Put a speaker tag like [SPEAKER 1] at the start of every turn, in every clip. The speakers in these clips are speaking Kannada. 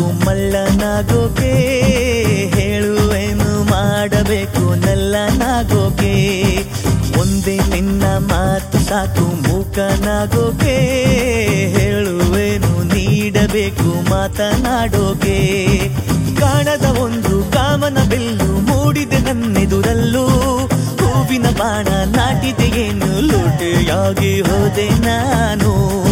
[SPEAKER 1] ಮಳ್ಳನಾಗೋಕೆ, ಹೇಳುವೇನು ಮಾಡಬೇಕು ನಲ್ಲನಾಗೋಕೆ. ಒಂದೇ ನಿನ್ನ ಮಾತು ಸಾಕು ಮೂಕನಾಗೋಕೆ, ಹೇಳುವೇನು ನೀಡಬೇಕು ಮಾತನಾಡೋಕೆ. ಕಾಣದ ಒಂದು ಕಾಮನ ಬೆಲ್ಲು ಮೂಡಿದೆ ನನ್ನೆದುರಲ್ಲೂ, ಹೂವಿನ ಬಾಣ ನಾಟಿದೆಯೇನು ಲೋಟೆಯಾಗಿ ಹೋದೆ ನಾನು.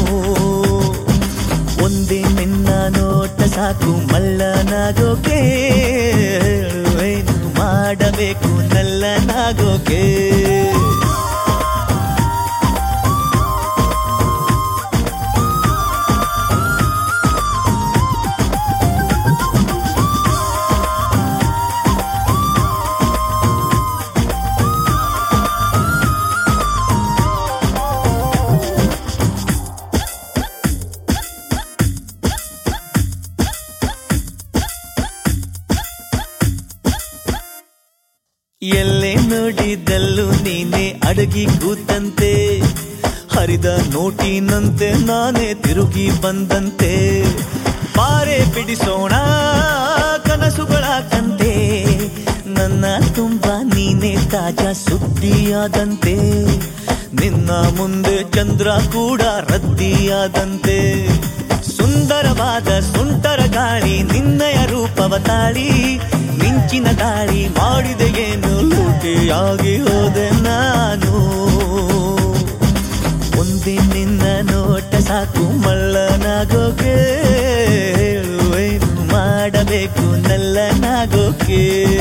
[SPEAKER 1] ಒಂದೇ ನಿನ್ನ ನೋಟ ಸಾಕು ಮಳ್ಳನಾಗೋಕೆ, ಹೇಳುವೇನು ಮಾಡಬೇಕು ನಲ್ಲನಾಗೋಕೆ. ಎಲ್ಲೇ ನೋಡಿದಲ್ಲೂ ನೀನೆ ಅಡಗಿ ಕೂತಂತೆ, ಹರಿದ ನೋಟಿನಂತೆ ನಾನೇ ತಿರುಗಿ ಬಂದಂತೆ. ಬಾರೆ ಬಿಡಿಸೋಣ ಕನಸುಗಳ ಕಂತೆ, ನನ್ನ ತುಂಬ ನೀನೆ ತಾಜಾ ಸುದ್ದಿಯಾದಂತೆ. ನಿನ್ನ ಮುಂದೆ ಚಂದ್ರ ಕೂಡ ರದ್ದಿಯಾದಂತೆ. ಸುಂದರವಾದ ಸುಂಟರ ಗಾಳಿ ನಿನ್ನಯ ರೂಪವ ತಾಳಿ, ಮಿಂಚಿನ ದಾಳಿ ಮಾಡಿದೆಯೇನು ಲೂಟಿಯಾಗಿ ಹೋದೆ ನಾನು. ಒಂದೇ ನಿನ್ನ ನೋಟ ಸಾಕು ಮಳ್ಳನಾಗೋಕೆ, ಹೇಳುವೇನು ಮಾಡಬೇಕು ನಲ್ಲನಾಗೋಕೆ.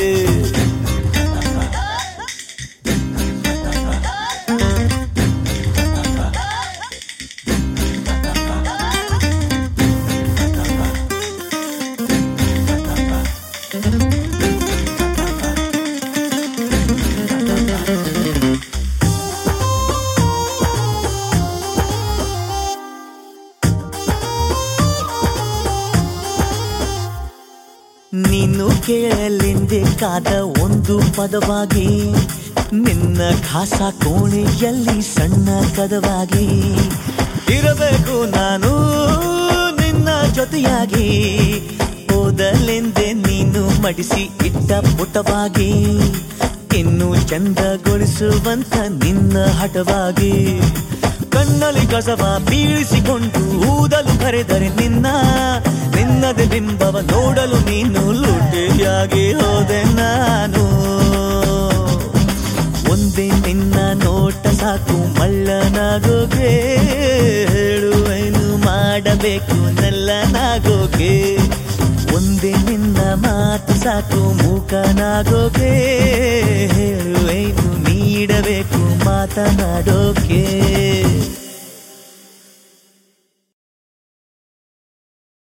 [SPEAKER 1] ನೀನು ಕೇಳಲೆಂದೇ ಕಾದ ಒಂದು ಪದವಾಗಿ, ನಿನ್ನ ಖಾಸ ಕೋಣೆಯಲ್ಲಿ ಸಣ್ಣ ಕದವಾಗಿ. ಇರಬೇಕು ನಾನು ನಿನ್ನ ಜೊತೆಯಾಗಿ, ಓದಲೆಂದೇ ನೀನು ಮಡಿಸಿ ಇಟ್ಟ ಪುಟವಾಗಿ. ಇನ್ನು ಚಂದಗೊಳಿಸುವಂತ ನಿನ್ನ ಹಠವಾಗಿ, ಕಣ್ಣಲ್ಲಿ ಕಸವ ಬೀಳಿಸಿಕೊಂಡು ಊದಲು ಕರೆದರೆ ನಿನ್ನದೇ ಬಿಂಬವ ನೋಡಲು ನೀನು ಲೂಟಿಯಾಗಿ ಹೋದೆ ನಾನು. ಒಂದೇ ನಿನ್ನ ನೋಟ ಸಾಕು ಮಳ್ಳನಾಗೋಕೆ, ಹೇಳುವೇನು ಮಾಡಬೇಕು ನಲ್ಲನಾಗೋಕೆ. ಒಂದೇ ನಿನ್ನ ಮಾತು ಸಾಕು ಮೂಕನಾಗೋಕೆ, ಹೇಳುವೇನು ನೀಡಬೇಕು ಮಾತನಾಡೋಕೆ.